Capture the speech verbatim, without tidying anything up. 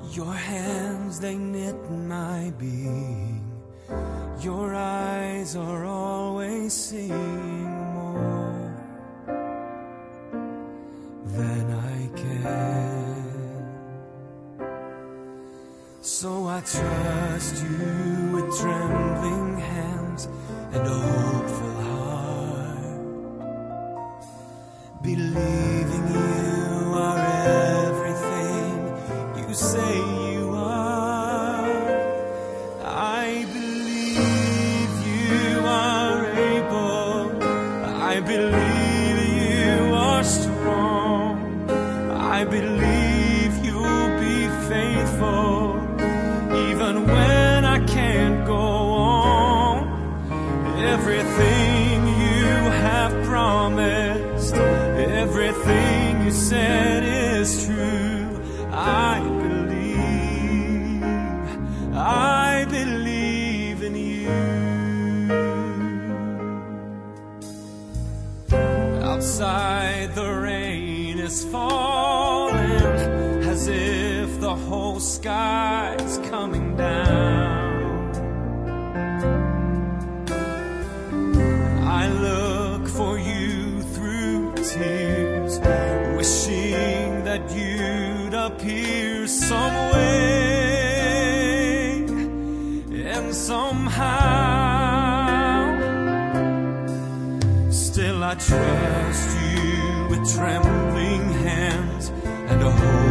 Your hands, they knit my being. Your eyes are always seeing more than I can. So I trust you with trembling hands and a hopeful heart, believing you are everything you say you are. I believe you are able. I believe you are strong. I believe you'll be faithful even when I can't go on. Everything you have promised, everything you said is true. I believe, I believe in you. Outside the rain is falling as if the whole sky's coming down. I look for you through tears, wishing that you'd appear some way, and somehow still I trust you with trembling hands and a hope